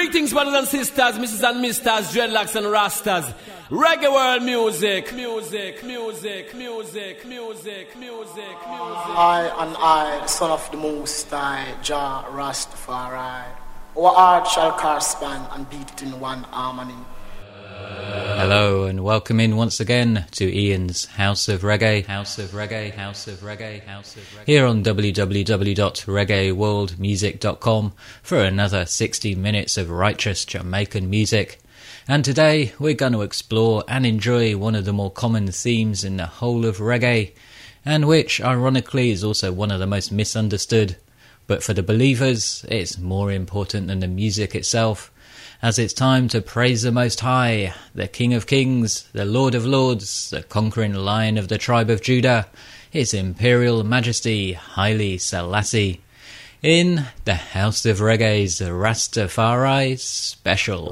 Greetings, brothers and sisters, Mrs. and Misters, dreadlocks and rastas. Reggae world music. I, the son of the Most High, Jah Rastafari. Our heart shall correspond and beat it in one harmony. Hello and welcome in once again to Ian's House of Reggae. Here on www.reggaeworldmusic.com for another 60 minutes of righteous Jamaican music. And today we're going to explore and enjoy one of the more common themes in the whole of reggae, and which ironically is also one of the most misunderstood. But for the believers, it's more important than the music itself, as it's time to praise the Most High, the King of Kings, the Lord of Lords, the conquering Lion of the tribe of Judah, His Imperial Majesty Haile Selassie, in the House of Reggae's Rastafari Special.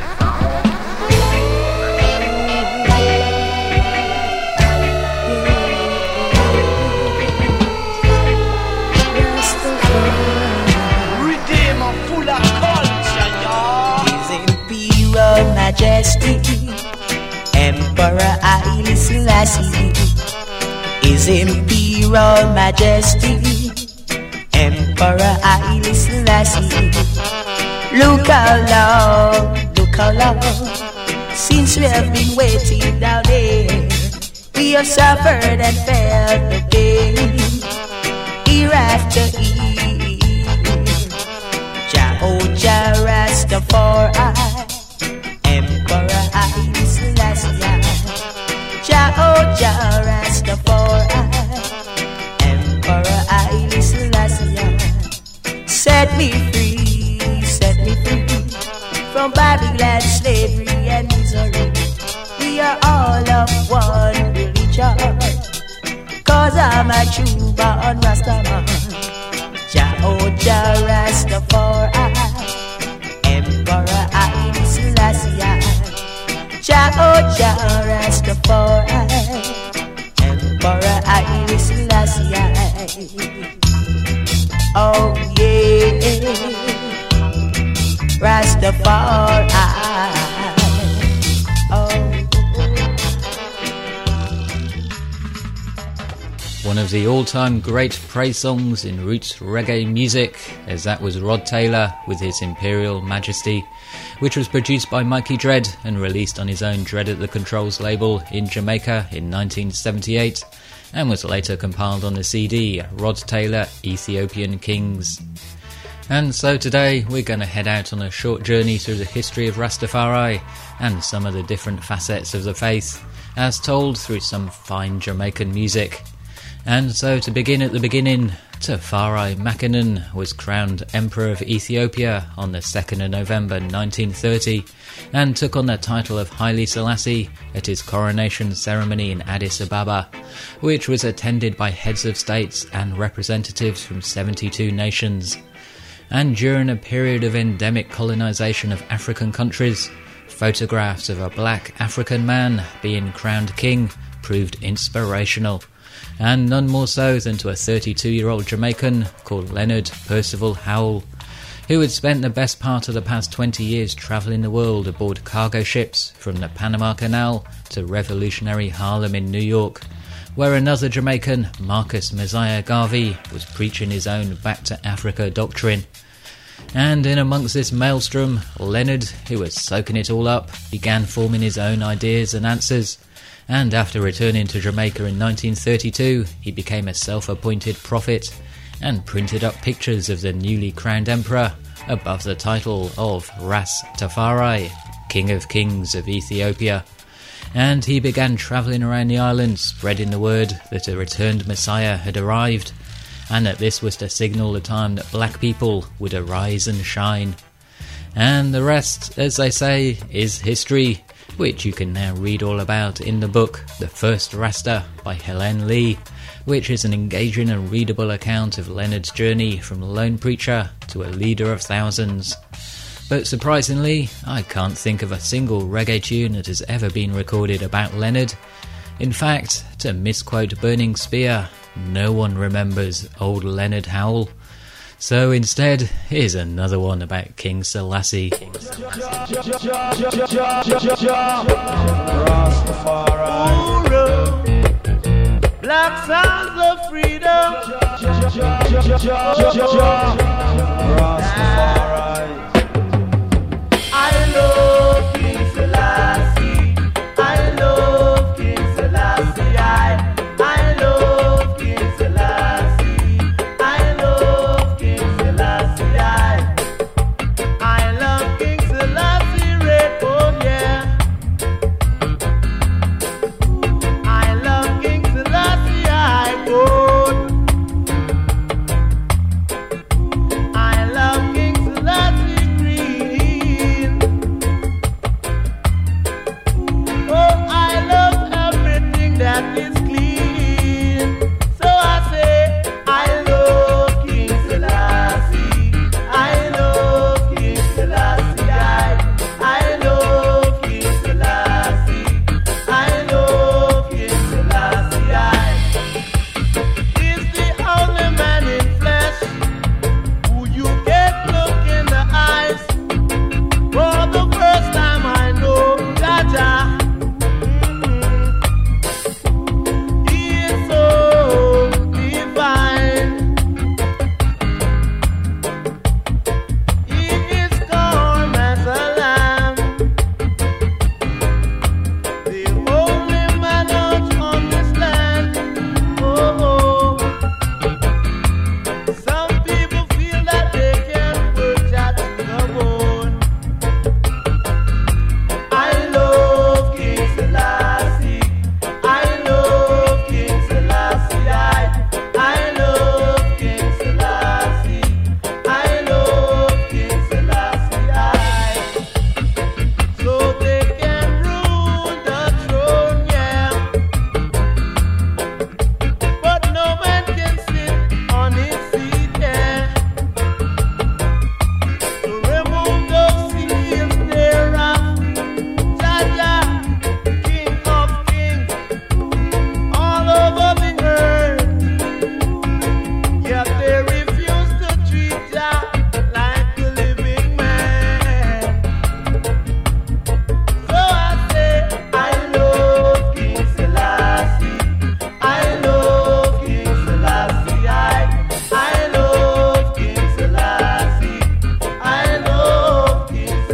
Majesty, Emperor Haile Selassie, His Imperial Majesty, Emperor Haile Selassie. Look how long, since we have been waiting down there. We have suffered and felt the pain, year after year. Jah Rastafari, Emperor Haile Selassie, Jah Rastafari, Emperor Haile Selassie. Set me free from Babylon, slavery and misery. We are all of one religion, 'cause I'm a true born Rastaman. Jah Rastafari, Emperor Haile Selassie, Jah Rastafari, Emperor Haile Selassie. Oh yeah, Rastafari. One of the all-time great praise songs in roots reggae music, as that was Rod Taylor with his Imperial Majesty, which was produced by Mikey Dread and released on his own Dread at the Controls label in Jamaica in 1978, and was later compiled on the CD Rod Taylor Ethiopian Kings. And so today we're going to head out on a short journey through the history of Rastafari and some of the different facets of the faith, as told through some fine Jamaican music. And so to begin at the beginning, Tafari Makinen was crowned Emperor of Ethiopia on the 2nd of November 1930 and took on the title of Haile Selassie at his coronation ceremony in Addis Ababa, which was attended by heads of states and representatives from 72 nations. And during a period of endemic colonization of African countries, photographs of a black African man being crowned king proved inspirational, and none more so than to a 32-year-old Jamaican called Leonard Percival Howell, who had spent the best part of the past 20 years travelling the world aboard cargo ships from the Panama Canal to revolutionary Harlem in New York, where another Jamaican, Marcus Messiah Garvey, was preaching his own Back to Africa doctrine. And in amongst this maelstrom, Leonard, who was soaking it all up, began forming his own ideas and answers. And after returning to Jamaica in 1932, he became a self-appointed prophet and printed up pictures of the newly crowned emperor above the title of Rastafari, King of Kings of Ethiopia. And he began travelling around the island, spreading the word that a returned Messiah had arrived, and that this was to signal the time that black people would arise and shine. And the rest, as they say, is history, which you can now read all about in the book The First Rasta by Helen Lee, which is an engaging and readable account of Leonard's journey from lone preacher to a leader of thousands. But surprisingly, I can't think of a single reggae tune that has ever been recorded about Leonard. In fact, to misquote Burning Spear, no one remembers old Leonard Howell. So instead, here's another one about King Selassie. Black sounds of freedom. I love King Selassie. I love King Selassie. I love King Selassie. I love King Selassie. I love King Selassie. Red, oh yeah. I love King Selassie. I good. I love King Selassie green. Oh, I love everything that is clean. So I say, I love King Selassie. I love King Selassie. I love King Selassie. I love King Selassie. He's the only man in flesh who you get look in the eyes. For the first time I know Jaja. He is so divine. He is calm as a lamb. The only man out on this land. Oh, some people feel that they can work that to the bone. I love King Selassie. I love King Selassie. I love King Selassie. I love King Selassie. So they can rule the throne, yeah. But no man can sit on his seat, yeah. To remove those seals thereof, Jaja, King of kings, all over the earth. Yet they refuse to treat Jah like a living man. So I say, I love King Selassie. I love King Selassie. I love King Selassie. I love King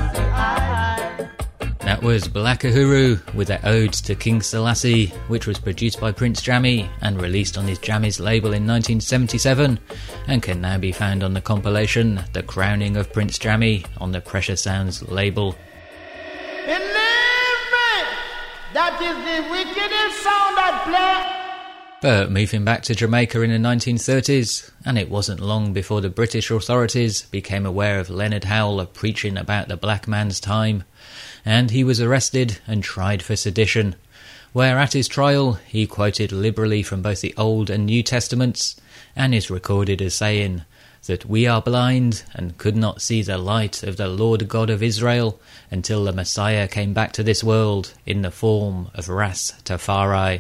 Selassie. That was Black Uhuru with their Odes to King Selassie, which was produced by Prince Jammy and released on his Jammy's label in 1977 and can now be found on the compilation The Crowning of Prince Jammy on the Pressure Sounds label. Believe me, that is the wickedest sound that play. But moving back to Jamaica in the 1930s, and it wasn't long before the British authorities became aware of Leonard Howell preaching about the black man's time, and he was arrested and tried for sedition, where at his trial he quoted liberally from both the Old and New Testaments, and is recorded as saying that we are blind and could not see the light of the Lord God of Israel until the Messiah came back to this world in the form of Ras Tafari.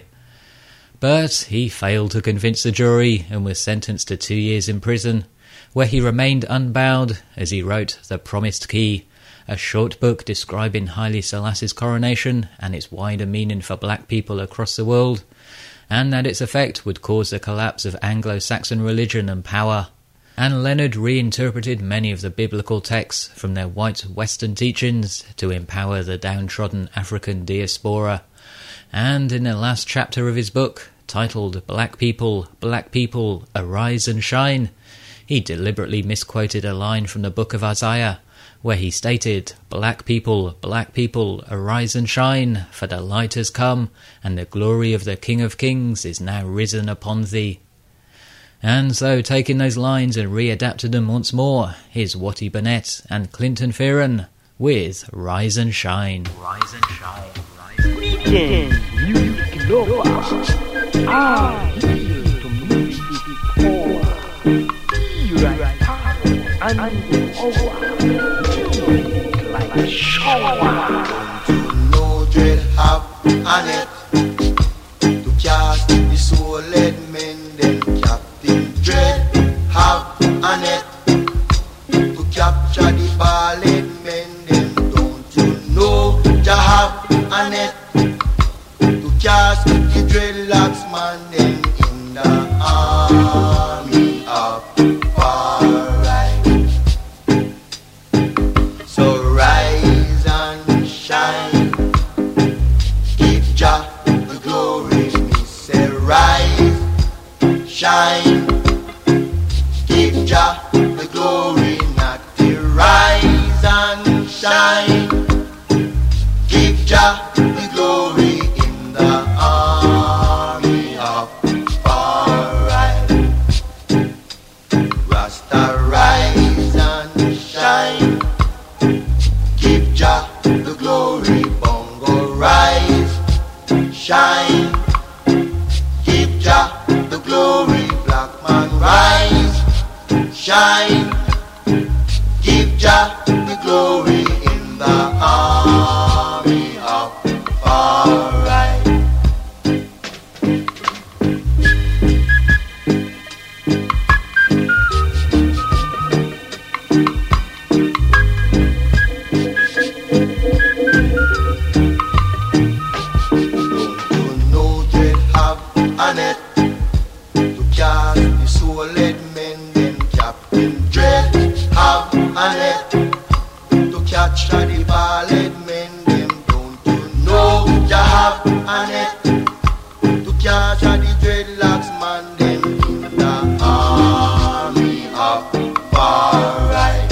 But he failed to convince the jury and was sentenced to 2 years in prison, where he remained unbowed as he wrote The Promised Key, a short book describing Haile Selassie's coronation and its wider meaning for black people across the world, and that its effect would cause the collapse of Anglo-Saxon religion and power. And Leonard reinterpreted many of the biblical texts from their white Western teachings to empower the downtrodden African diaspora. And in the last chapter of his book, titled Black People, Arise and Shine, he deliberately misquoted a line from the book of Isaiah, where he stated, Black people, arise and shine, for the light has come, and the glory of the King of Kings is now risen upon thee. And so, taking those lines and readapted them once more, here's Wattie Burnett and Clinton Fearon with Rise and Shine. Rise and Shine. Weekend music lovers are here to music for be right and over music like a shower. No dread have on it to cast the soul led men, then Captain Dread have on capture the ballad men them. Don't you know Jah have a net to cast the dreadlocks man them in the army of far right. So rise and shine, give Jah the glory. Me say rise, shine, give Jah the glory. Not the rise and shine, give Jah the glory in the army of far right. Rasta rise and shine, give Jah the glory. Bongo rise, shine, give Jah the glory. Black man rise, shine, give Jah the glory in the army of far right. Don't you know they have a net to cast the soul-led men? Them Captain Dread have a net to catch the ballad men. Them don't you know Jah have a net to catch the dreadlocks man. Them in the army of far right.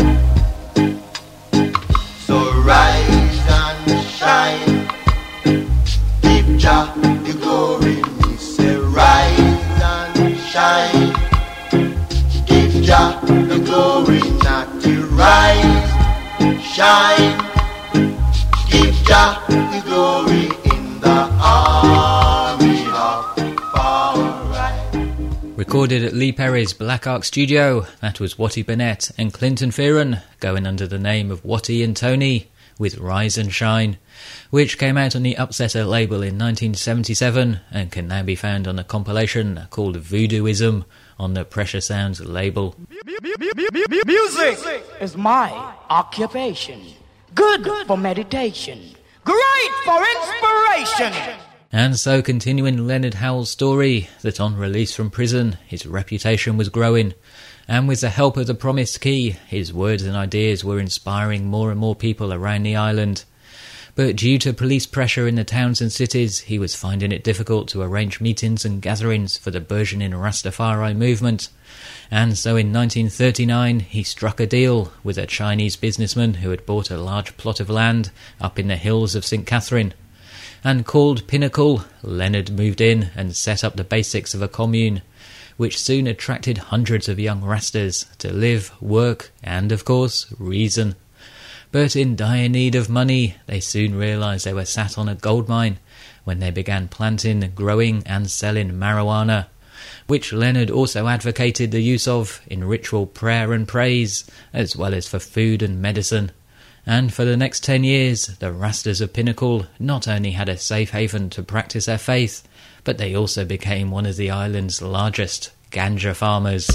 So rise and shine, give Jah the glory. Me say rise and shine, give Jah the glory. Not the rise, shine, give Jah the glory in the army of far right. Recorded at Lee Perry's Black Ark Studio, that was Watty Burnett and Clinton Fearon, going under the name of Watty and Tony, with Rise and Shine, which came out on the Upsetter label in 1977 and can now be found on a compilation called Voodooism on the Pressure Sounds label. Music is my occupation. Good for meditation. Great for inspiration. And so, continuing Leonard Howell's story, that on release from prison, his reputation was growing, and with the help of the Promised Key, his words and ideas were inspiring more and more people around the island. But due to police pressure in the towns and cities, he was finding it difficult to arrange meetings and gatherings for the burgeoning Rastafari movement. And so in 1939, he struck a deal with a Chinese businessman who had bought a large plot of land up in the hills of St. Catherine. And called Pinnacle, Leonard moved in and set up the basics of a commune, which soon attracted hundreds of young Rastas to live, work, and, of course, reason. But in dire need of money, they soon realised they were sat on a gold mine when they began planting, growing, and selling marijuana, which Leonard also advocated the use of in ritual prayer and praise, as well as for food and medicine. And for the next 10 years, the Rastas of Pinnacle not only had a safe haven to practice their faith, but they also became one of the island's largest ganja farmers.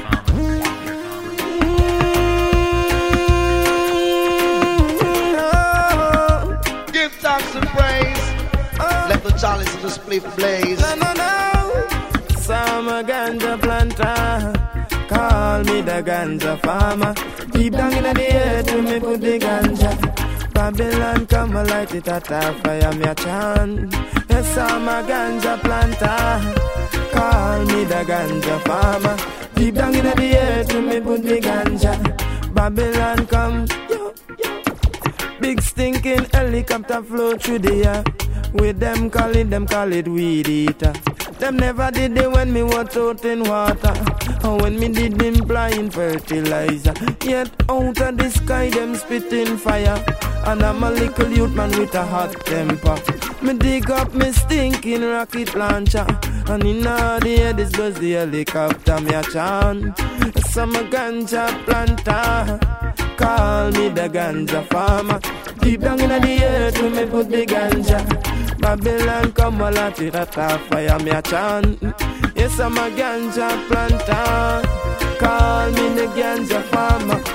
Give thanks and praise. Let the chalice of the split blaze. Some ganja planter, call me the ganja farmer. Deep down in the earth, me put the ganja. Babylon come and light it at a fire, me a chant. Yes, I'm a ganja planter, call me the ganja farmer. Deep down in the earth, me put the ganja. Babylon come, yo, yo. Big stinking helicopter flow through the air. With them call it weed eater. Them never did it when me was out in water, or when me did implying fertilizer. Yet out of the sky them spitting fire, and I'm a little youth man with a hot temper. Me dig up me stinking rocket launcher, and in the air this was the helicopter me a chant. Some ganja planter, call me the ganja farmer. Deep down in the earth me put the ganja. Babylon come all at it at a fire me a chant. Yes, I'm a ganja planter, call me the ganja farmer. Deep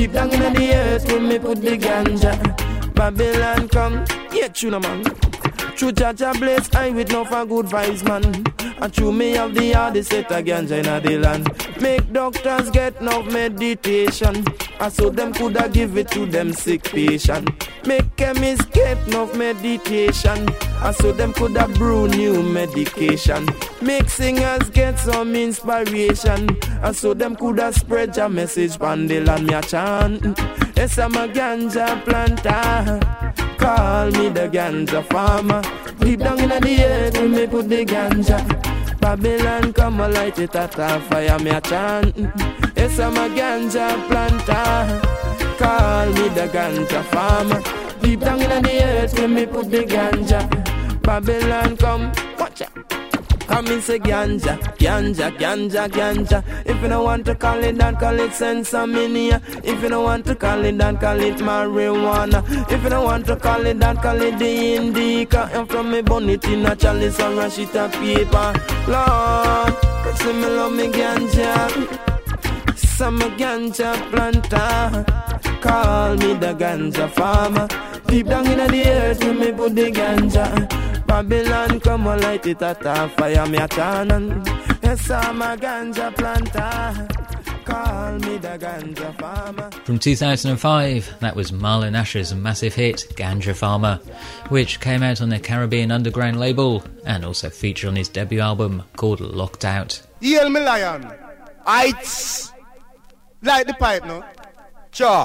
Deep down in the earth when me put the ganja. Babylon come, yeah, tuna man. True Jaja blaze I with no for good vibes man. And true me have the hardest set of ganja in the land. Make doctors get enough meditation. And so them coulda give it to them sick patient. Make chemists get enough meditation. And so them coulda brew new medication. Make singers get some inspiration. And so them coulda spread your message pan the land me a chant. Yes, I'm a ganja planter. Call me the ganja farmer. Deep down in the earth when me put the ganja. Babylon come and light it at a fire me a chant. Yes, I'm a ganja planter. Call me the ganja farmer. Deep down in the earth when me put the ganja. Babylon come, watch out. Come and say ganja, ganja, ganja, ganja. If you don't want to call it that, call it sensaminia. If you don't want to call it that, call it marijuana. If you don't want to call it that, call it the indica. And from me bonnet in a chalice or a sheet of paper. Lord, say me love me ganja. Some ganja planter. Call me the ganja farmer. Deep down in the earth when me put the ganja. Babylon come and light it at a fire me a chant. Yes, I'm a ganja planter. Call me the ganja farmer. From 2005, that was Marlon Asher's massive hit, Ganja Farmer, which came out on the Caribbean Underground label and also featured on his debut album called Locked Out. Yell me lion. Heights. Light the pipe, no? Sure.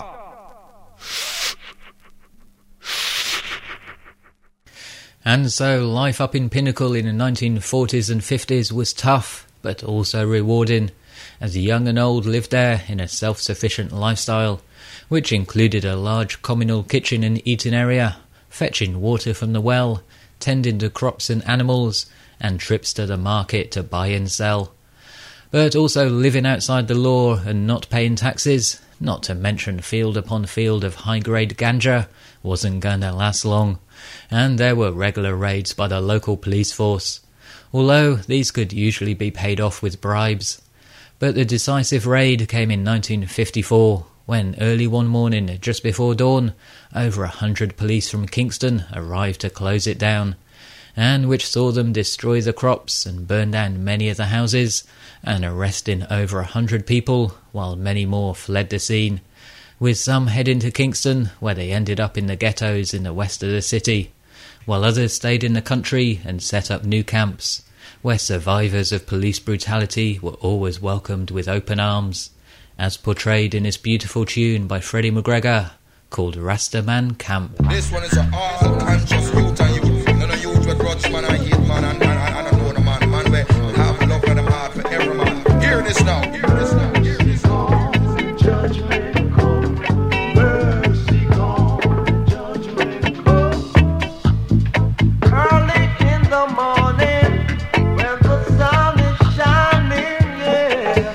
And so life up in Pinnacle in the 1940s and 50s was tough, but also rewarding, as young and old lived there in a self-sufficient lifestyle, which included a large communal kitchen and eating area, fetching water from the well, tending to crops and animals, and trips to the market to buy and sell. But also living outside the law and not paying taxes, not to mention field upon field of high-grade ganja, wasn't going to last long. And there were regular raids by the local police force, although these could usually be paid off with bribes. But the decisive raid came in 1954, when early one morning, just before dawn, over 100 police from Kingston arrived to close it down, and which saw them destroy the crops and burn down many of the houses, and arresting over 100 people, while many more fled the scene, with some heading to Kingston, where they ended up in the ghettos in the west of the city, while others stayed in the country and set up new camps, where survivors of police brutality were always welcomed with open arms, as portrayed in this beautiful tune by Freddie McGregor, called Rastaman Camp. This one is an all-conscious youth and youth. None of youth with grudge man and hate man and I don't know the man. Man we have love for them heart for every man. Hear this now, hear this now, hear this now. Judgment come, mercy come, judgment come. Early in the morning, when the sun is shining, yeah.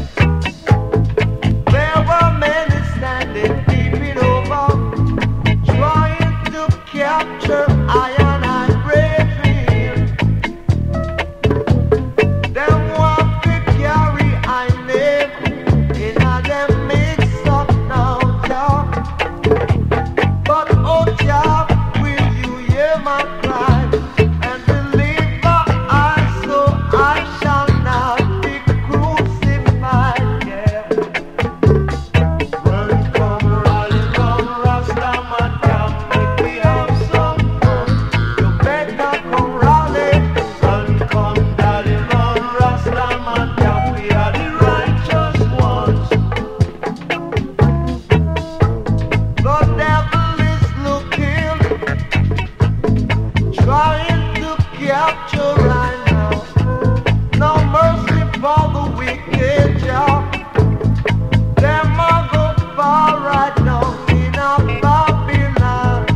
There were many standing, peeping over, trying to capture I and I braving. Them want to carry I name in a them mix up now, Jah. But oh Jah, will you hear my cry and deliver I so I shall not be crucified, yeah. Run, come, rally, come, Rastaman camp, if we have some fun. You better come rally. Run, come, daddy, run, Rastaman camp, we are the righteous ones. The devil is looking, trying to capture right now. No mercy for the wicked, Jah. Them a go far right now in a Babylon.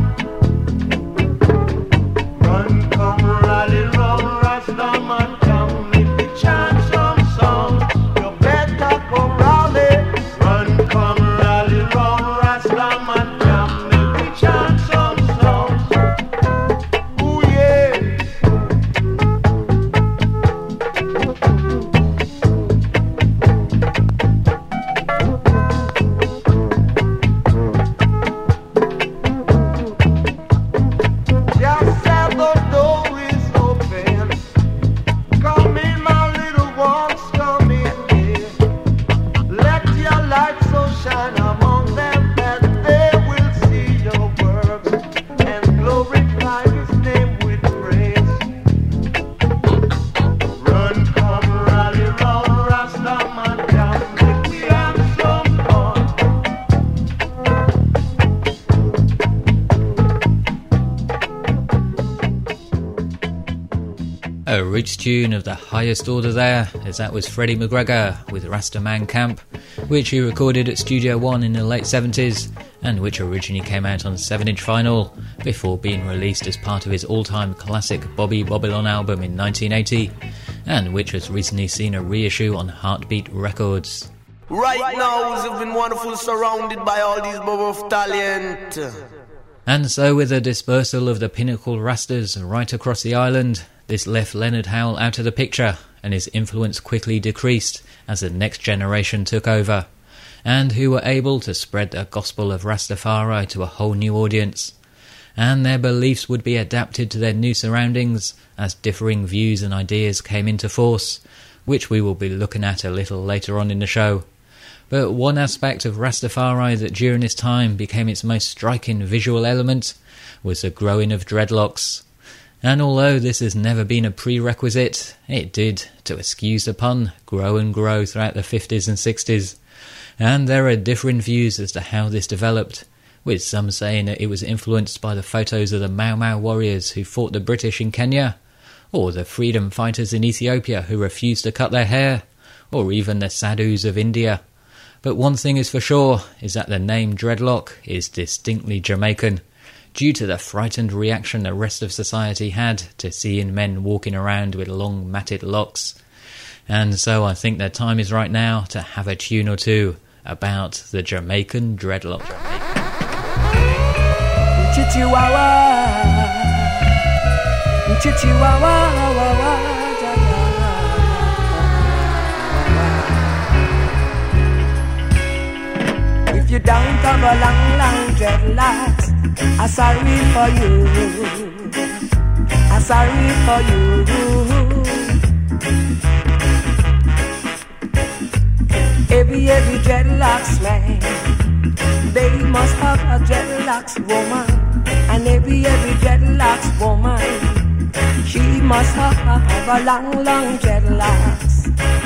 Run, come, rally, run, Rastaman come, if we chant some songs, you better come rally. Run, come, rally, run, Rastaman come, if we chant some songs. Ooh yeah. A roots tune of the highest order there, as that was Freddie McGregor with Rastaman Camp, which he recorded at Studio One in the late 70s, and which originally came out on 7-inch vinyl, before being released as part of his all-time classic Bobby Babylon album in 1980, and which has recently seen a reissue on Heartbeat Records. Right now, we've been wonderfully surrounded by all these bubble of talent. And so, with the dispersal of the Pinnacle Rastas right across the island, this left Leonard Howell out of the picture, and his influence quickly decreased as the next generation took over, and who were able to spread the gospel of Rastafari to a whole new audience. And their beliefs would be adapted to their new surroundings as differing views and ideas came into force, which we will be looking at a little later on in the show. But one aspect of Rastafari that during this time became its most striking visual element was the growing of dreadlocks. And although this has never been a prerequisite, it did, to excuse the pun, grow and grow throughout the 50s and 60s. And there are different views as to how this developed, with some saying that it was influenced by the photos of the Mau Mau warriors who fought the British in Kenya, or the freedom fighters in Ethiopia who refused to cut their hair, or even the sadhus of India. But one thing is for sure, is that the name dreadlock is distinctly Jamaican, due to the frightened reaction the rest of society had to seeing men walking around with long matted locks. And so I think the time is right now to have a tune or two about the Jamaican dreadlock. If you don't have a long, long dreadlocks, I'm sorry for you. I'm sorry for you. Every dreadlocks man, they must have a dreadlocks woman. And every dreadlocks woman, she must have a long, long dreadlocks.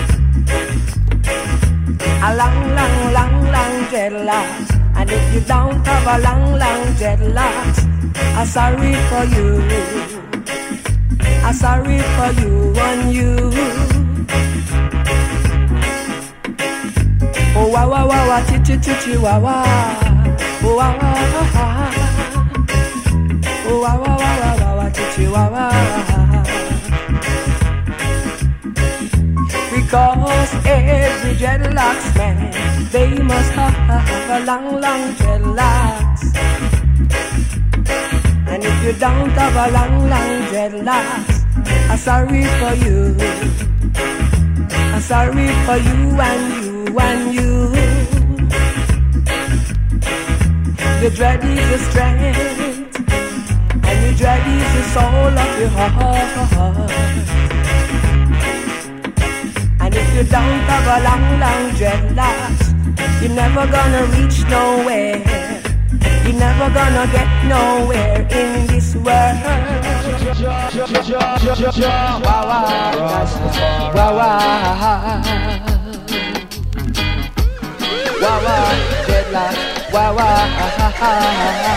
A long, long, long, long dreadlocks. And if you don't have a long, long dreadlocks, I'm sorry for you. I'm sorry for you and you. Oh, wah, wah, wah, wah, chi, chi, chi, wah, wah. Oh, wah, wah, wah. Oh, wah, wah, wah, wah, wah, wah, chi, wah, wah. Because every dreadlocks man, they must have a long, long dreadlocks. And if you don't have a long, long dreadlocks, I'm sorry for you. I'm sorry for you and you and you. The dread is the strength, and the dread is the soul of your heart. And if you don't have a long, long dreadlocks, you're never gonna reach nowhere. You're never gonna get nowhere in this world. Wow, wow, wow, wow. Wow, wow, dreadlocks, wow, wow.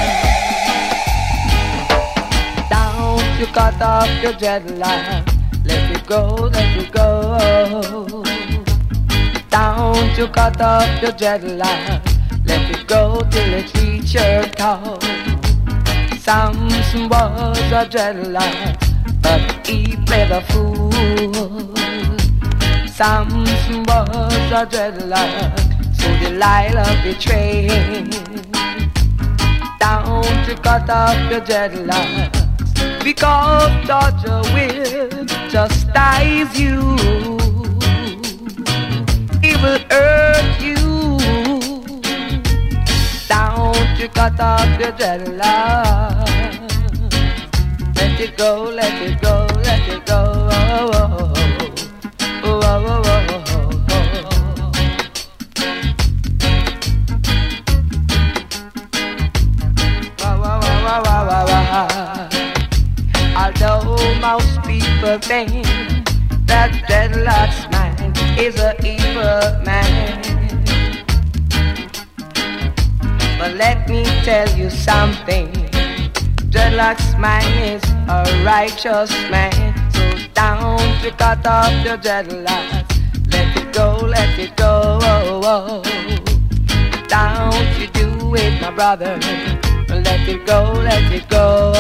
Don't you cut off your dreadlocks. Let it go, let it go. Don't you cut off your dreadlock. Let it go till it reach your toe. Samson was a dreadlock, but he played a fool. Samson was a dreadlock, so Delilah betrayed. Don't you cut off your dreadlock, because Georgia will chastise you. He will hurt you. Don't you cut off your dreadlock. Let it go, let it go, let it go. Oh, oh, oh, oh, oh, oh, oh. Wow, wow, wow, wow, wow, wow. Although most people think that dreadlocks man is an evil man, but let me tell you something. Dreadlocks man is a righteous man, so Don't you cut off your dreadlocks. Let it go, let it go. Don't you do it, my brother. Let it go, let it go.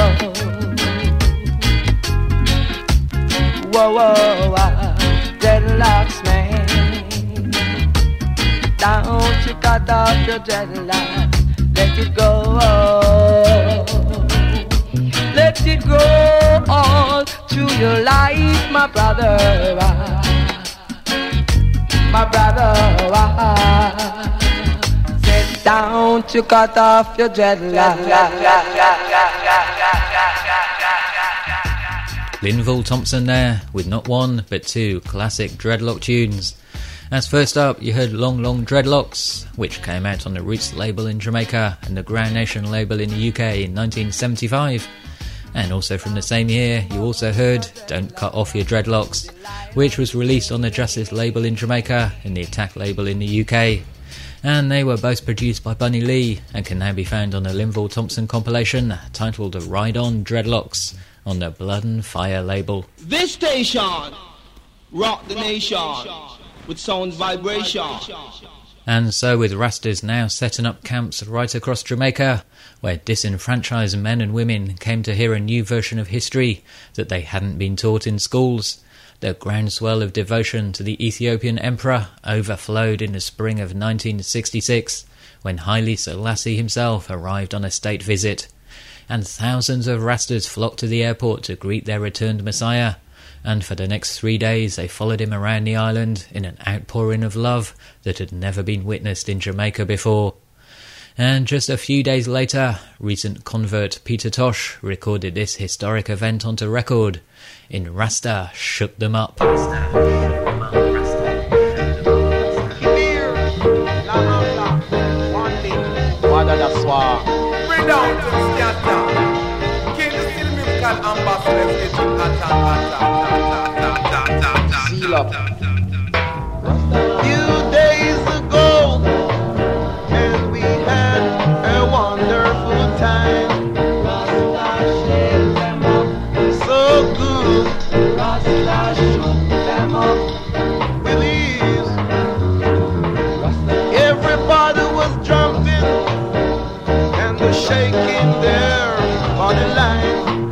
Whoa, whoa, whoa. Dreadlocks, man. Don't you cut off your dreadlocks. Let it go. Let it go all through your life, my brother. My brother. Sit down to cut off your dreadlocks. Linval Thompson there with not one but two classic dreadlock tunes. As first up, you heard Long Long Dreadlocks, which came out on the Roots label in Jamaica and the Grand Nation label in the UK in 1975. And also from the same year, you also heard Don't Cut Off Your Dreadlocks, which was released on the Justice label in Jamaica and the Attack label in the UK. And they were both produced by Bunny Lee and can now be found on the Linval Thompson compilation titled Ride On Dreadlocks on the Blood and Fire label. This station, rock the nation with sound vibration. And so with Rastas now setting up camps right across Jamaica, where disenfranchised men and women came to hear a new version of history that they hadn't been taught in schools, the groundswell of devotion to the Ethiopian emperor overflowed in the spring of 1966, when Haile Selassie himself arrived on a state visit, and thousands of Rastas flocked to the airport to greet their returned Messiah. And for the next 3 days they followed him around the island in an outpouring of love that had never been witnessed in Jamaica before. And just a few days later, recent convert Peter Tosh recorded this historic event onto record in Rasta Shook Them Up. Few days ago, and we had a wonderful time. So good. Please. Everybody was jumping and the shaking there on the line.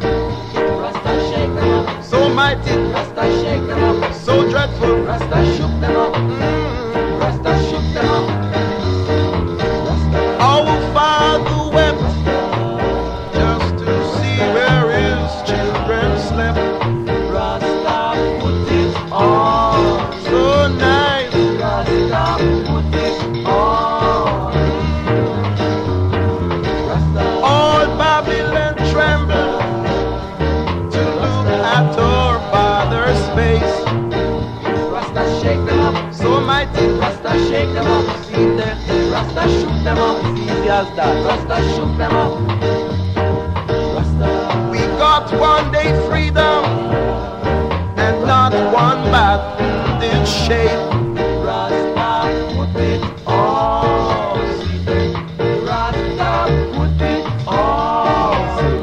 So mighty, so dreadful. Rasta shook them up. Rasta shook them up. Our father wept just to see where his children slept. Rasta put it on. So nice. Rasta put it on. All Babylon trembled to look at our father's face. Rasta shake them up, so mighty. Rasta shake them up, see them. Rasta shook them up, it's easy as that. Rasta shook them up. Rasta. We got one day freedom, and not one bat did shake. Rasta put it on. Rasta put it on.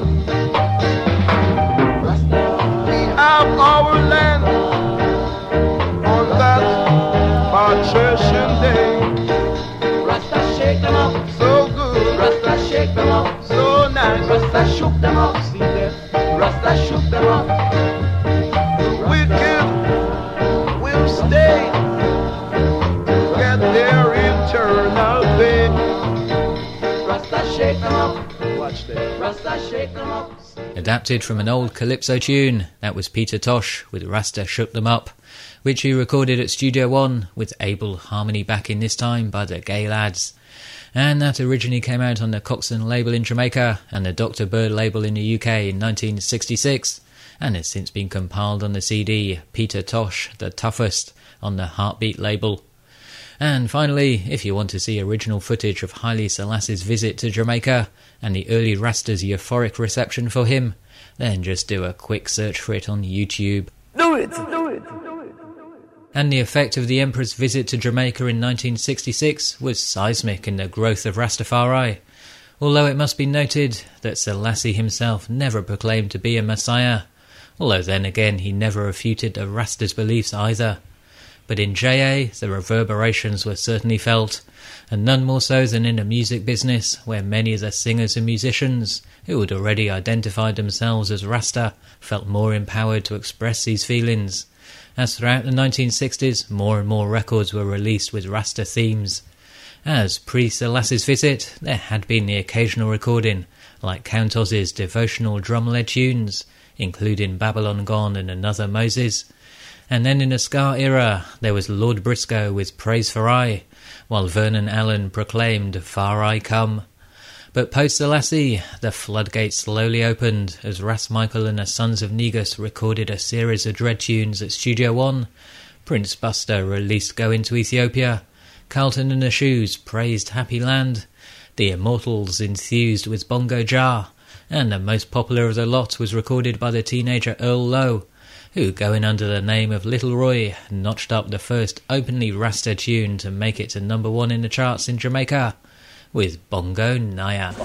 Rasta. We have our land on that patrician day. Rasta shake them up, so good. Rasta shake them up, so nice. Rasta shook them up, see them. Rasta shook them up. The wicked will stay to get their eternal pay. Rasta shake them up, watch them. Rasta shake them up. Adapted from an old Calypso tune, that was Peter Tosh with Rasta Shook Them Up, which he recorded at Studio One with able harmony backing this time by the Gay Lads. And that originally came out on the Coxsone label in Jamaica and the Dr. Bird label in the UK in 1966, and has since been compiled on the CD Peter Tosh, The Toughest, on the Heartbeat label. And finally, if you want to see original footage of Haile Selassie's visit to Jamaica and the early Rastas' euphoric reception for him, then just do a quick search for it on YouTube. Do it, do it, do it. And the effect of the Emperor's visit to Jamaica in 1966 was seismic in the growth of Rastafari, although it must be noted that Selassie himself never proclaimed to be a messiah, although then again he never refuted the Rasta's beliefs either. But in JA, the reverberations were certainly felt, and none more so than in the music business, where many of the singers and musicians, who had already identified themselves as Rasta, felt more empowered to express these feelings, as throughout the 1960s more and more records were released with Rasta themes. As pre-Selassie's visit, there had been the occasional recording, like Count Oz's devotional drum-led tunes, including Babylon Gone and Another Moses. And then in the ska era, there was Lord Briscoe with Praise for I, while Vernon Allen proclaimed Far I Come. But post-Selassie, the floodgates slowly opened as Ras Michael and the Sons of Negus recorded a series of dread tunes at Studio One. Prince Buster released Go Into Ethiopia. Carlton and the Shoes praised Happy Land. The Immortals enthused with Bongo Jar. And the most popular of the lot was recorded by the teenager Earl Lowe, who, going under the name of Little Roy, notched up the first openly Rasta tune to make it to number 1 in the charts in Jamaica, with Bongo Naya.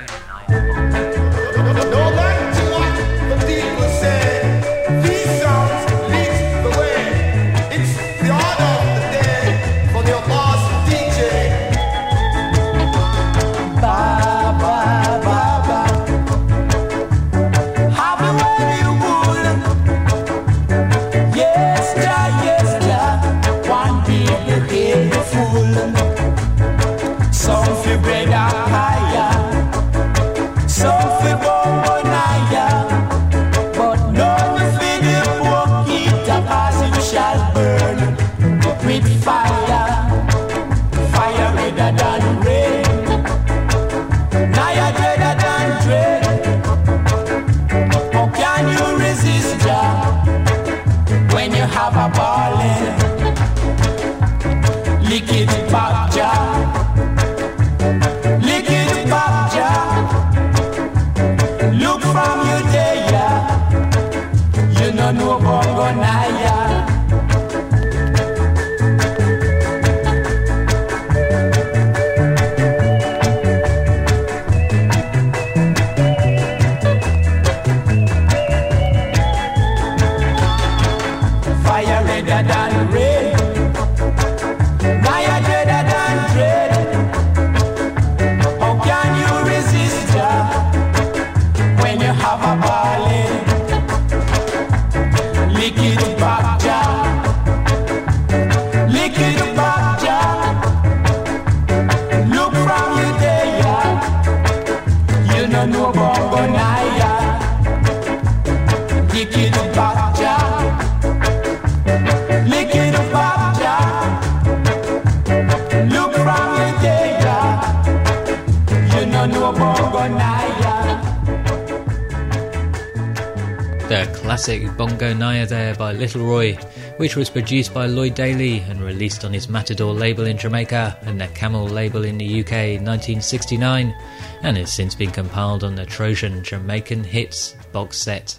The classic Bongo Naya there by Little Roy, which was produced by Lloyd Daly and released on his Matador label in Jamaica and the Camel label in the UK in 1969, and has since been compiled on the Trojan Jamaican Hits box set.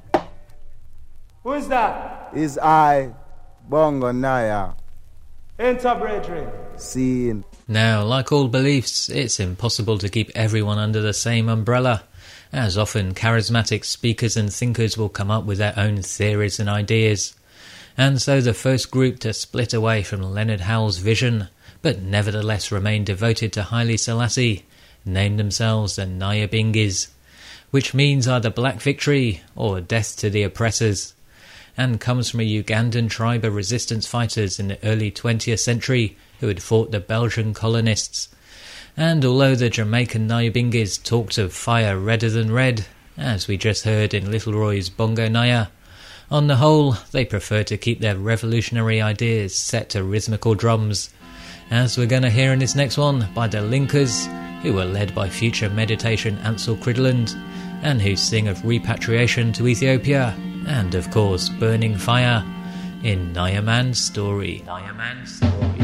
Who is that? Is I, Bongo Naya. Enter, brethren. Scene. Now, like all beliefs, it's impossible to keep everyone under the same umbrella, as often charismatic speakers and thinkers will come up with their own theories and ideas. And so the first group to split away from Leonard Howell's vision, but nevertheless remain devoted to Haile Selassie, named themselves the Nyabingis, which means either black victory or death to the oppressors, and comes from a Ugandan tribe of resistance fighters in the early 20th century who had fought the Belgian colonists. And although the Jamaican Nyabingis talked of fire redder than red, as we just heard in Little Roy's Bongo Naya, on the whole they prefer to keep their revolutionary ideas set to rhythmical drums, as we're going to hear in this next one by the Linkers, who were led by future Meditation Ansel Cridland, and who sing of repatriation to Ethiopia, and of course burning fire, in Naya Man's Story. Naya Man's Story.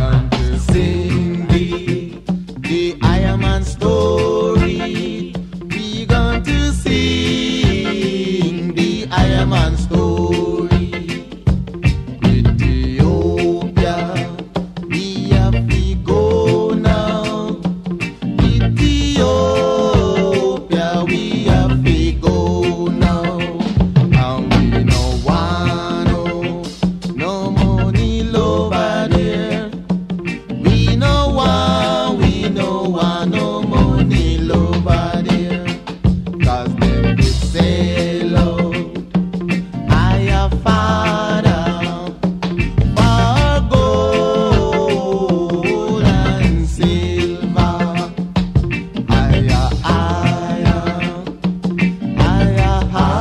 Sing the Iron Man story. We going to sing the Iron Man story. Ethiopia, we have to go now. Ethiopia, we have to go now. And no want no money over there. 'Cause them did say, Lord, I have Father for gold and silver. Higher, higher, higher,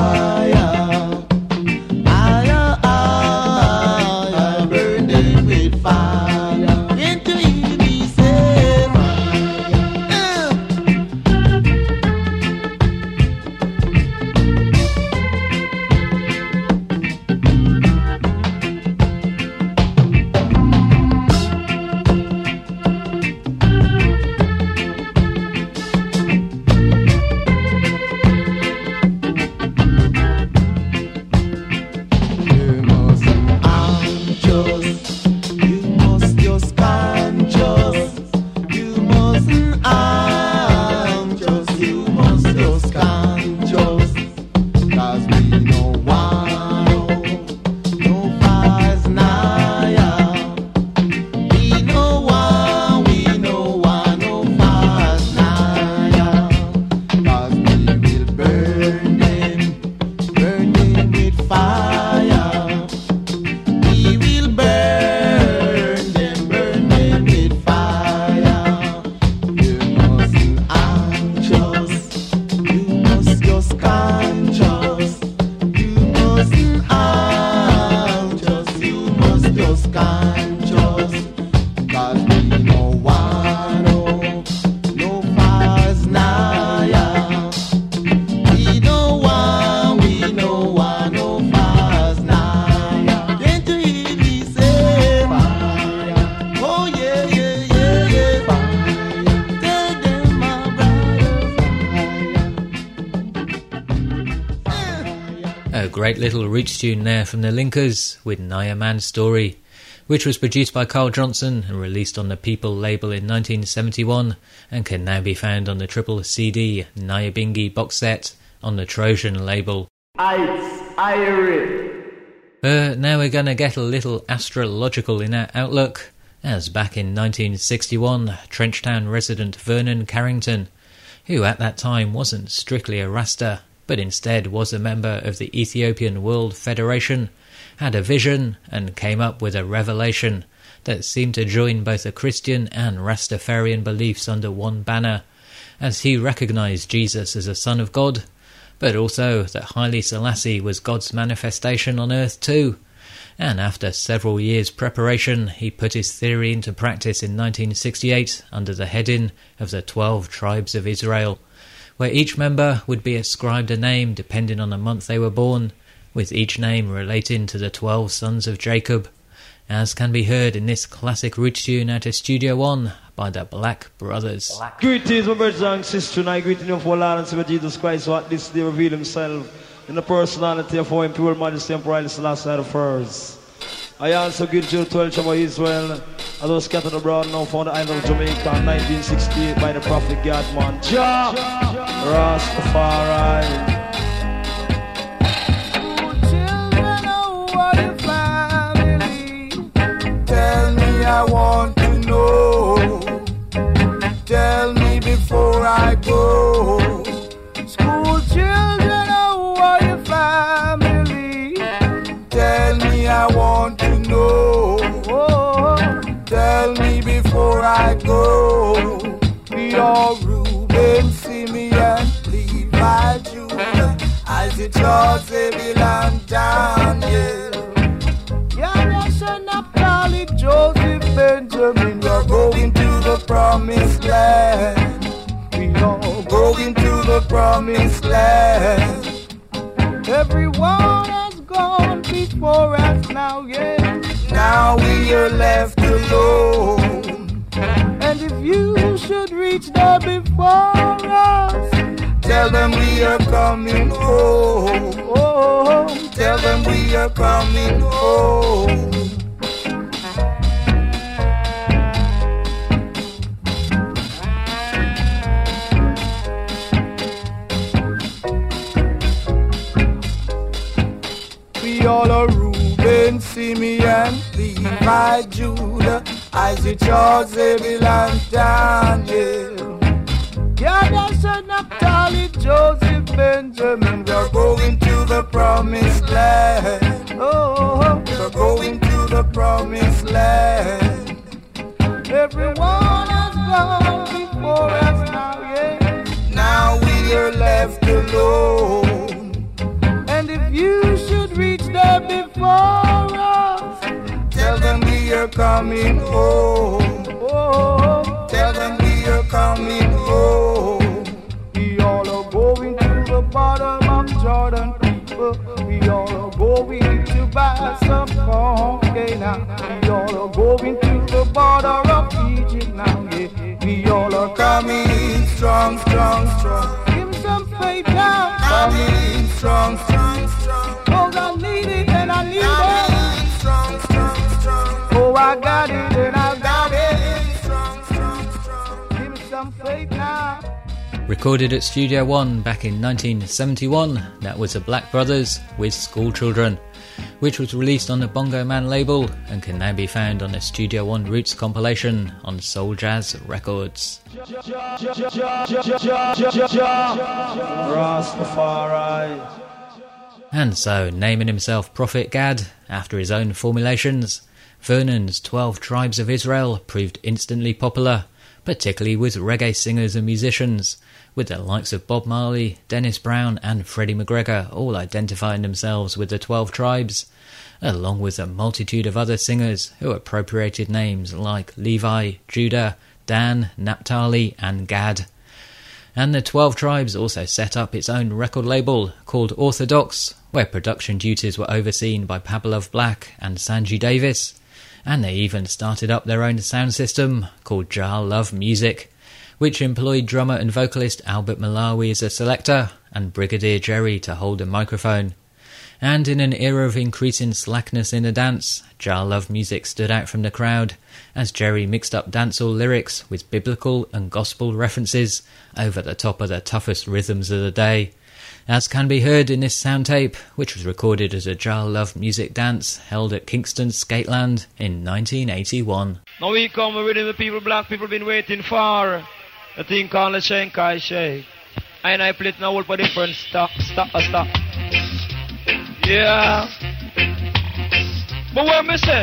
higher, higher, burning with fire. Into you be saved. You mustn't unjust. You must just conscious. You mustn't unjust. You must just conscious. 'Cause we no want no fires nigher. We no want no fires nigher. 'Cause we will burn them with fire. We will burn them with fire. You mustn't unjust. You must just conscious. You mustn't unjust. You must just conscious. 'Cause we no want no fires nigher. We no want no fires nigher. Can't you hear me say fire? Oh yeah, yeah, yeah, yeah, fire. Tell them my brother. A great little roots tune there from the Linkers with Naya Man's Story, which was produced by Carl Johnson and released on the People label in 1971 and can now be found on the triple CD Nyabinghi box set on the Trojan label. Now we're going to get a little astrological in our outlook, as back in 1961, Trenchtown resident Vernon Carrington, who at that time wasn't strictly a Rasta, but instead was a member of the Ethiopian World Federation, had a vision and came up with a revelation that seemed to join both the Christian and Rastafarian beliefs under one banner, as he recognised Jesus as a son of God, but also that Haile Selassie was God's manifestation on earth too. And after several years' preparation, he put his theory into practice in 1968 under the heading of the 12 Tribes of Israel, where each member would be ascribed a name depending on the month they were born, with each name relating to the 12 sons of Jacob, as can be heard in this classic roots tune out of Studio One by the Black Brothers. Greetings, my brothers and sisters, and I greet you for Lord and Savior Jesus Christ, who at this day revealed himself in the personality of our Imperial Majesty Emperor Haile Selassie the First. I also greet you to 12 tribes of Israel, and those scattered abroad now found the island of Jamaica in 1968 by the prophet Godman Jah Rastafari. I want to know. Tell me before I go. School children, who are your family? Tell me, I want to know. Tell me before I go. We are Reuben, Simeon, Levi, Judah, Isaac, Joseph, Elam, Daniel. Joseph, Benjamin, we're going to the promised land. We are going to the promised land. Everyone has gone before us now, yeah. Now we are left alone. And if you should reach there before us, tell them we are coming home. Tell them we are coming home. We all are Reuben, Simeon, Levi, Judah, Isaac, George, Zebulun, Daniel. Gad, Asher, Naphtali, Joseph, Benjamin. We're going to the promised land. Oh, we're going to the promised land. Everyone has gone before us now, yeah. Now we are left alone. And if you should reach there before us, tell them we are coming home. Oh, tell them we are coming home. We all are going to the bottom of Jordan, people. We all are going to buy some corn, okay, now. We all are going to the border of Egypt now, yeah. We all are coming strong, strong, strong. Give me some faith now. Coming strong, strong, strong. Oh, I need it and I need it. Strong, strong, strong. Oh, I got it and I got it. Strong, strong, strong. Give me some faith now. Recorded at Studio One back in 1971, that was the Black Brothers with School Children, which was released on the Bongo Man label and can now be found on the Studio One Roots compilation on Soul Jazz Records. Rastafari. And so, naming himself Prophet Gad after his own formulations, Vernon's 12 Tribes of Israel proved instantly popular, particularly with reggae singers and musicians, with the likes of Bob Marley, Dennis Brown and Freddie McGregor all identifying themselves with the 12 tribes, along with a multitude of other singers who appropriated names like Levi, Judah, Dan, Naphtali and Gad. And the 12 Tribes also set up its own record label called Orthodox, where production duties were overseen by Pablo Black and Sanji Davis, and they even started up their own sound system called Jah Love Music, which employed drummer and vocalist Albert Malawi as a selector and Brigadier Jerry to hold a microphone. And in an era of increasing slackness in the dance, Jah Love Music stood out from the crowd as Jerry mixed up dancehall lyrics with biblical and gospel references over the top of the toughest rhythms of the day, as can be heard in this sound tape, which was recorded as a Jah Love Music dance held at Kingston Skateland in 1981. Now we come with the people, black people been waiting for a thing called a Shankai Shake. And I play it now for different stop. Yeah. But what me say?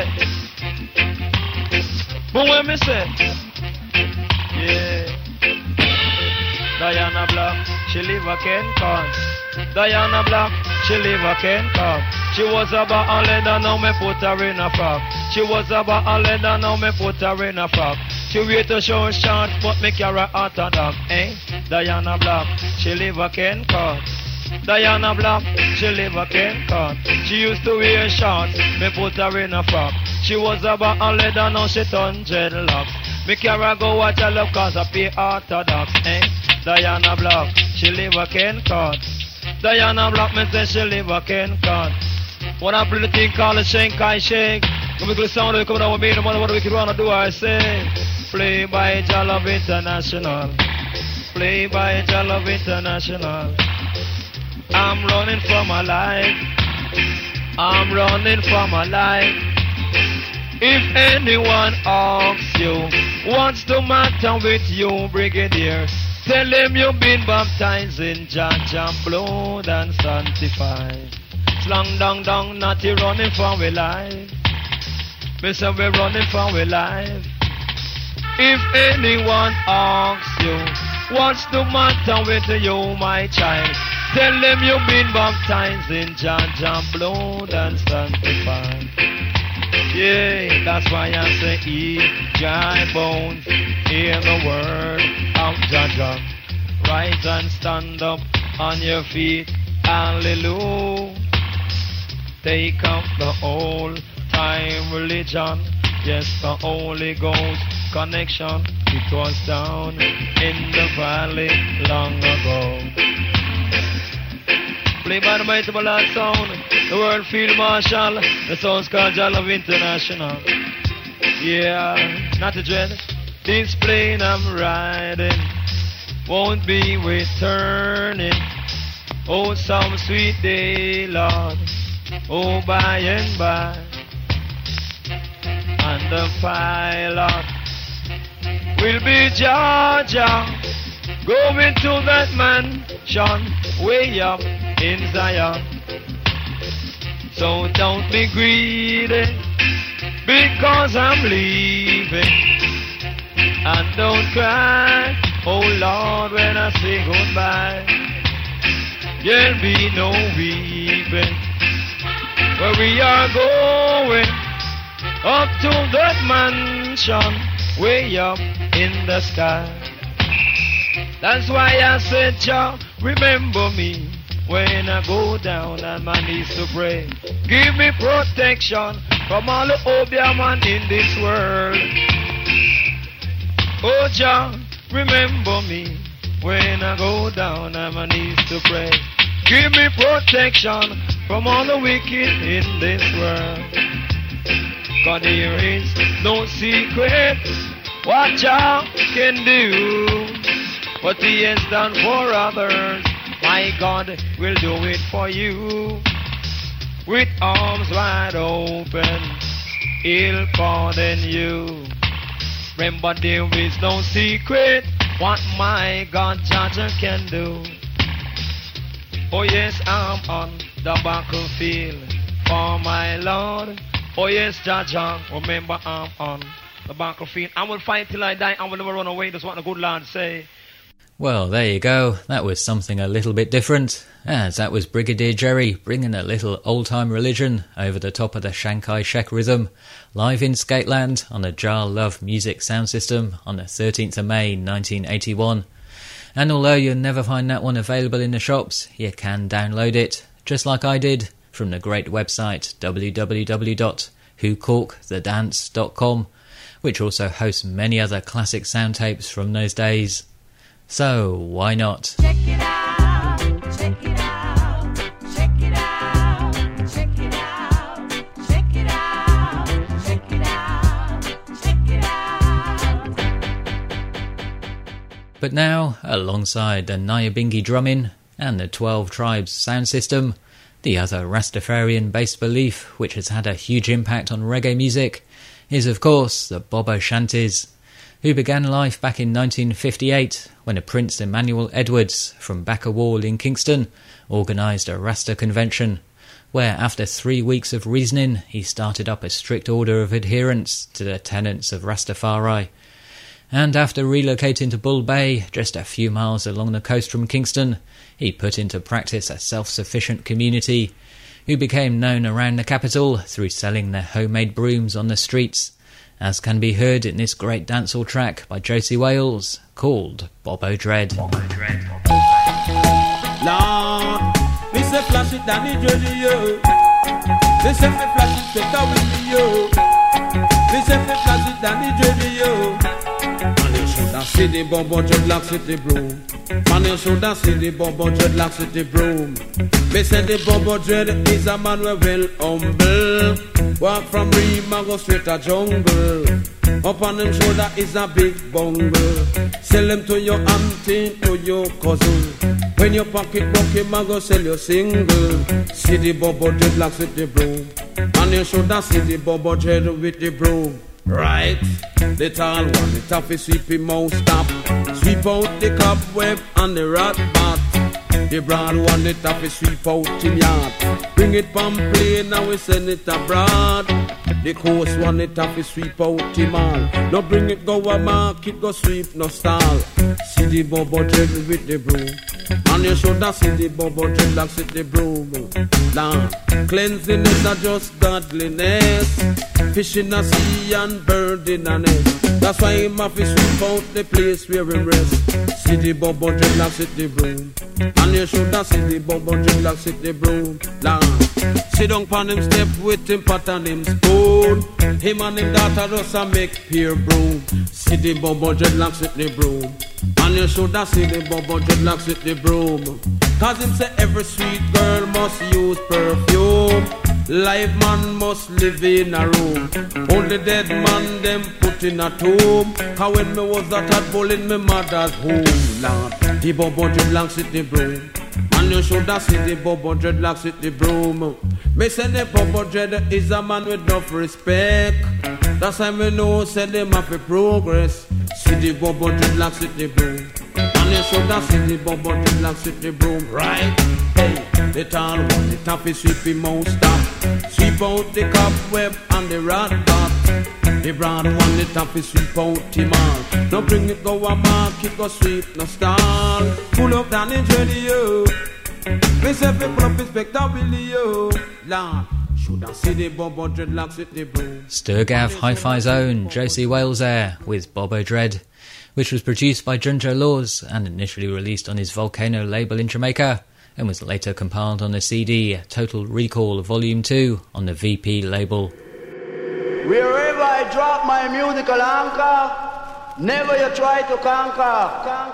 Yeah. Diana Black, she live a Ken Con. Diana Black, she live a Ken Con. She was about a leather, now me put her in a frock. She was about a leather, now me put her in a frock. She wait to show short, but me carry out a dog, eh? Diana Black, she live a Ken Con. Diana Black, she live a Ken Con. She used to wear shorts, me put her in a frock. She was about a leather, now she turn dreadlocks. Me carry go watch her love cause I pay orthodox, eh? Diana Black, she live a Ken Con. Diana Black, me say she live a Ken Con. What I play the thing called a Shankai Shake. When we go sound, we come down with me, no matter what we can wanna do, I say. Play by Jah Love International. Play by Jah Love International. I'm running for my life. I'm running for my life. If anyone asks you what's the matter with you, Brigadier, tell them you've been baptized in Jah blood and sanctified. Slang dong dong, not you running for our life. Me say we're running for our life. If anyone asks you what's the matter with you, my child, tell them you've been baptized in Jah blood and sanctified. Yeah, that's why I say eat dry bones, hear the word of Jah. Rise and stand up on your feet, hallelujah. Take up the old time religion, yes, the Holy Ghost connection. It was down in the valley long ago. Play by the mighty ballad sound, the world field marshal, the sound's called Jah Love International. Yeah, not a dread, this plane I'm riding won't be returning. Oh, some sweet day, Lord, oh, by and by. and the pilot will be Georgia, going to that mansion way up in Zion. So don't be greedy, because I'm leaving, and don't cry, oh Lord, when I say goodbye. There'll be no weeping, where we are going up to that mansion way up in the sky. That's why I said, Jah, remember me when I go down on my knees to pray. Give me protection from all the opium man in this world. Oh Jah, remember me when I go down on my knees to pray. Give me protection from all the wicked in this world. God, there is no secret what Jah can do. What He has done for others, my God will do it for you. With arms wide open, He'll pardon you. Remember, there is no secret what my God Jah can do. Oh yes, I'm on the battlefield for my Lord. Oh yes, Jah, remember I'm on the battlefield. I will fight till I die, I will never run away. That's what the good Lord say. Well, there you go. That was something a little bit different, as that was Brigadier Jerry bringing a little old-time religion over the top of the Shanghai Shek rhythm, live in Skateland on the Jah Love Music sound system on the 13th of May 1981. And although you'll never find that one available in the shops, you can download it, just like I did, from the great website www.whocorkthedance.com, which also hosts many other classic sound tapes from those days. So, why not? Check it out, check it out, check it out, check it out, check it out, check it out, check it out. But now, alongside the Nyabingi drumming and the 12 Tribes sound system, the other Rastafarian-based belief which has had a huge impact on reggae music is, of course, the Bobo Shanties, who began life back in 1958 when a Prince Emmanuel Edwards from Backer Wall in Kingston organised a Rasta convention, where after 3 weeks of reasoning he started up a strict order of adherence to the tenets of Rastafari. And after relocating to Bull Bay, just a few miles along the coast from Kingston, he put into practice a self-sufficient community, who became known around the capital through selling their homemade brooms on the streets, as can be heard in this great dancehall track by Josie Wales called Bobo Dread. Lord, me say flash it down the Jersey, yo. Me say me flash it straight out with me, yo. Me say me flash it down the Jersey, yo. Man, you shoulda see the Bobo Dreadlock City broom. Man, you shoulda see the Bobo Dreadlock City broom. Me say the Bobo Dread is a man we well humble. Walk from Rima, go straight to jungle. Up on him shoulder is a big bungle. Sell him to your auntie, to your cousin. When your pocket broke him, I go sell your single. See the Bobo Dreadlocks with the broom. And you shoulda see the Bobo Dread with the broom. Right, the tall one, the toughest sweep him out, stop. Sweep out the cobweb and the rat bat. The broad one, the toughest sweep out in yard. Bring it from plane, now we send it abroad. The coast one, the toughest sweep out in mall. No bring it, go a market, go sweep, no stall. See the Bobo Dread with the broom. And you shoulda see the Bobo Dreadlocks with the broom. Now, cleanliness are just godliness. Fish in a sea and bird in a nest. That's why him have to sweep out the place where we rest. See the Bobo Dreadlocks with the broom. And you shoulda see the Bobo Dreadlocks with the broom. Now, sit down pon him step with him pot and him spoon. Him and him daughter just a make pure broom. See the Bobo Dreadlocks with the broom. And you shoulda see the Bobo Dreadlocks with the broom. Cause him say every sweet girl must use perfume. Live man must live in a room. Only dead man them put in a tomb. Cause when me was a tadpole in me mother's home, Lord, the Bobo Dreadlocks with the broom. And you shoulda see the Bobo Dreadlocks with the broom. Me say the Bobo Dread is a man with enough respect. That's how we know, say them have to progress. See the bubble dreadlocks with the broom. And you should have seen the bubble dreadlocks with the broom, right? Hey, they all want the top is sweep him out, stop. Sweep out the cobweb and the rat bat. The brown one, the top is sweep out him all. No bring it, go a mark, it go sweep, no stall. Pull up down in Jenny, yo. Me say people up Inspector Willie, yo. Lord, should I see the bubble dreadlocks with the broom? Sturgav Hi-Fi's own Josie Wales there with Bobo Dread, which was produced by Junjo Laws and initially released on his Volcano label in Jamaica, and was later compiled on the CD Total Recall Volume 2 on the VP label. Wherever I drop my musical anchor, never you try to conquer.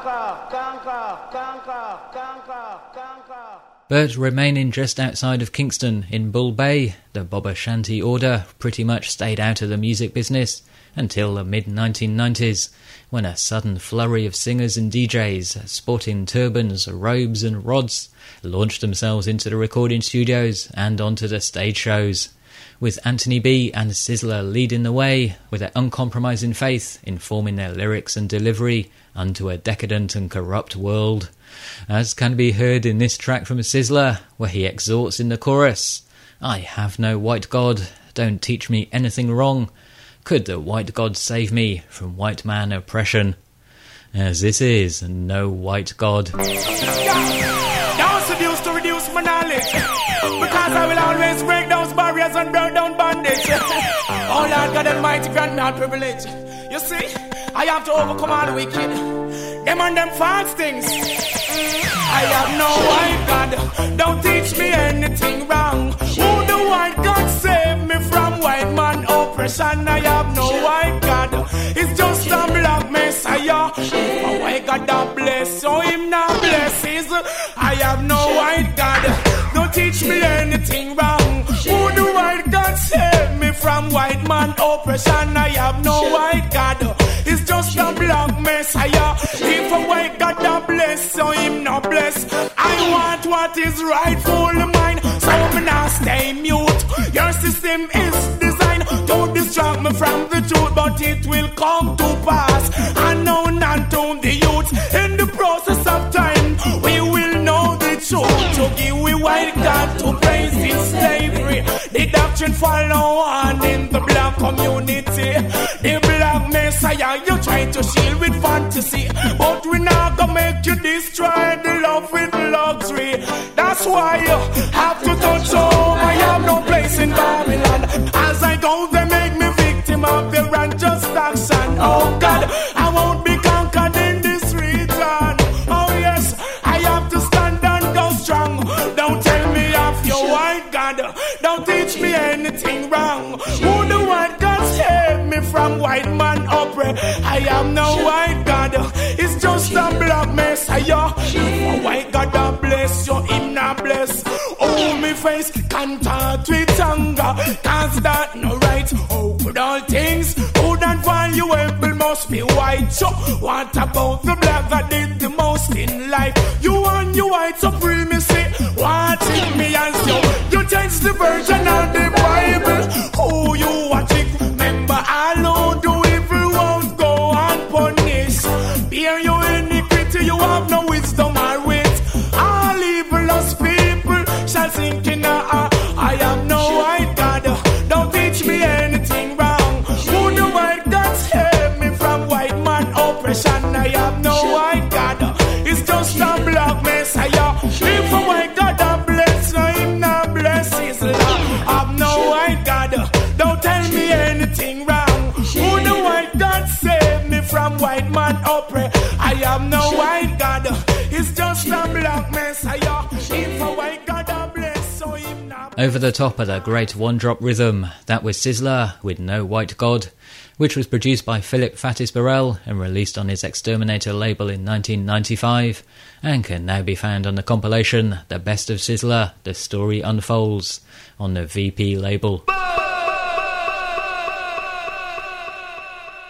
But remaining just outside of Kingston in Bull Bay, the Bob Ashanti order pretty much stayed out of the music business until the mid-1990s, when a sudden flurry of singers and DJs sporting turbans, robes and rods launched themselves into the recording studios and onto the stage shows, with Anthony B and Sizzler leading the way with their uncompromising faith in forming their lyrics and delivery unto a decadent and corrupt world, as can be heard in this track from Sizzler, where he exhorts in the chorus, "I have no white God, don't teach me anything wrong. Could the white God save me from white man oppression?" As this is No White God. Don't seduce to reduce my knowledge, because I will always break those barriers and burn down bondage. Oh Lord God Almighty, grant me all privilege. You see, I have to overcome all the wicked, them and them false things. I have no white God, don't teach me anything wrong. Who the white God save me from white man oppression? I have no white God, it's just a black messiah. A white God that bless, so him not blesses. I have no white God, don't teach me anything wrong. Who the white God save me from white man oppression? I have no white God, it's just a black messiah. If a white God that bless, so him not bless. I want what is rightful mine, so me now stay mute. Your system is designed to distract me from the truth, but it will come to pass. Unknown unto the youth. In the process of time, we will know the truth. To give we white God to praise in slavery. The doctrine follow on in the black community. The black messiah you try to shield with fantasy, but we not gonna make you destroy the love with luxury. That's why you have to touch home. I have no place in Babylon. As I go, they make me victim of their unjust action. Oh God, I won't be conquered in this region. Oh yes, I have to stand and go strong. Don't tell me of your white God, don't teach me anything wrong. Who the white God save me from white man oppress? I am no white God, it's just a black messiah. A white God that bless you, him not bless. Oh, me face contact with anger, cause that no right. Oh, good all things good and valuable must be white. So what about the black that did the most in life? You and your white supremacy, watching me as you change the version of the Bible. Who you watching? Remember, I know do evil won't go unpunished. Bear your iniquity, you have no wisdom or wit. All evilous people shall sink in a I am no white God, don't teach me anything wrong. Who the white God save me from white man oppression? I have no white God, it's just a black messiah. If a white God that bless, no him not bless his love. I've no white God, don't tell me anything wrong. Who the white God save me from white man oppress? I have no white God, it's just a black messiah. If a white God that bless, so him not. Over the top of the great one-drop rhythm, that was Sizzler with No White God, which was produced by Philip Fatis Burrell and released on his Exterminator label in 1995, and can now be found on the compilation The Best of Sizzler, The Story Unfolds, on the VP label.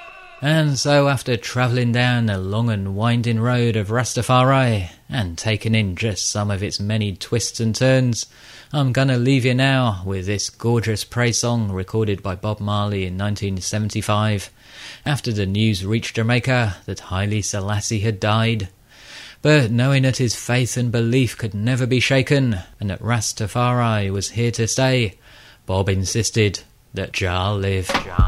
And so after travelling down the long and winding road of Rastafari and taking in just some of its many twists and turns, I'm gonna leave you now with this gorgeous praise song recorded by Bob Marley in 1975 after the news reached Jamaica that Haile Selassie had died. But knowing that his faith and belief could never be shaken and that Rastafari was here to stay, Bob insisted that Jah live.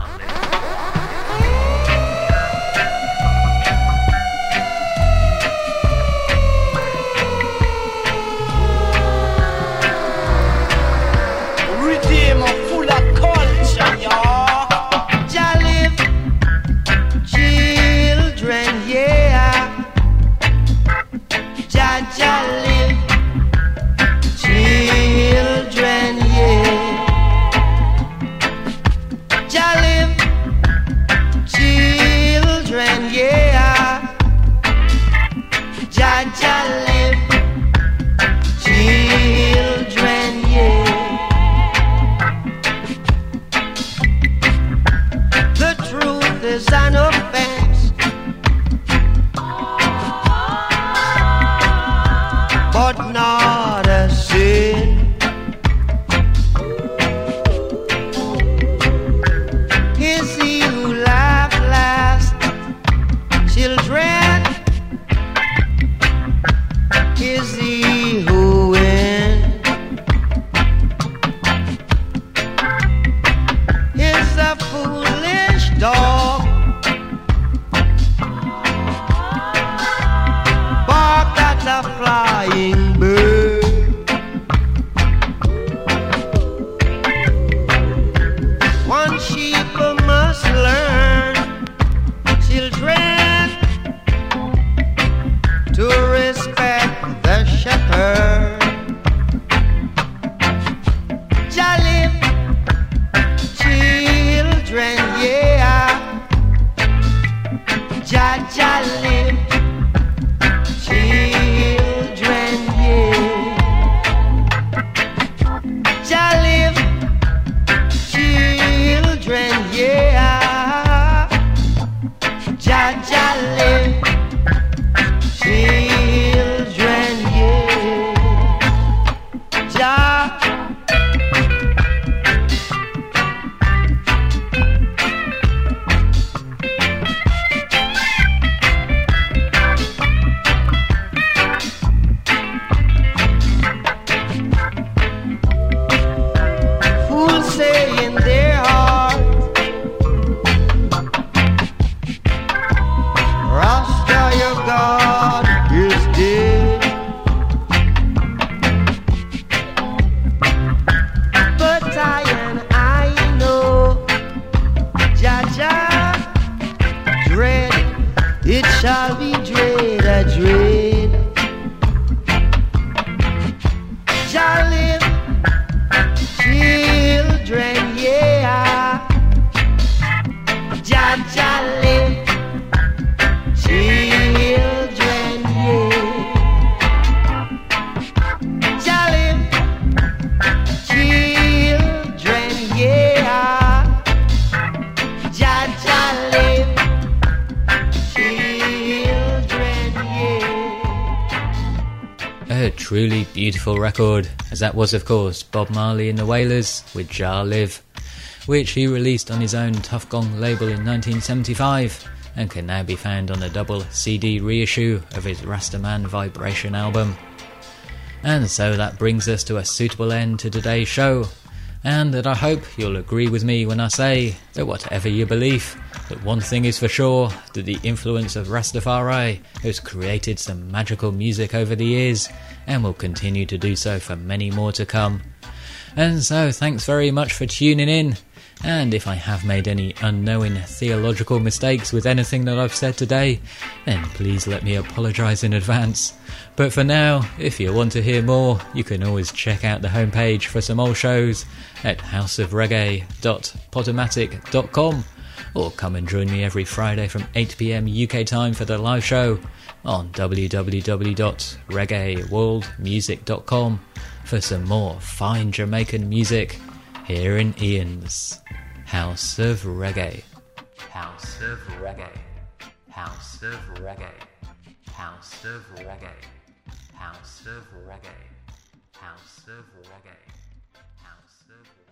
Truly beautiful record, as that was of course Bob Marley and the Wailers with Jah Live, which he released on his own Tuff Gong label in 1975 and can now be found on a double CD reissue of his Rastaman Vibration album. And so that brings us to a suitable end to today's show, and that I hope you'll agree with me when I say that whatever your belief, that one thing is for sure, that the influence of Rastafari has created some magical music over the years and will continue to do so for many more to come. And so thanks very much for tuning in, and if I have made any unknowing theological mistakes with anything that I've said today, then please let me apologise in advance. But for now, if you want to hear more, you can always check out the homepage for some old shows at houseofreggae.podomatic.com, or come and join me every Friday from 8 PM UK time for the live show on www.reggaeworldmusic.com for some more fine Jamaican music here in Ian's House of Reggae. House of Reggae. House of Reggae. House of Reggae. House of Reggae. House of Reggae. House of Reggae.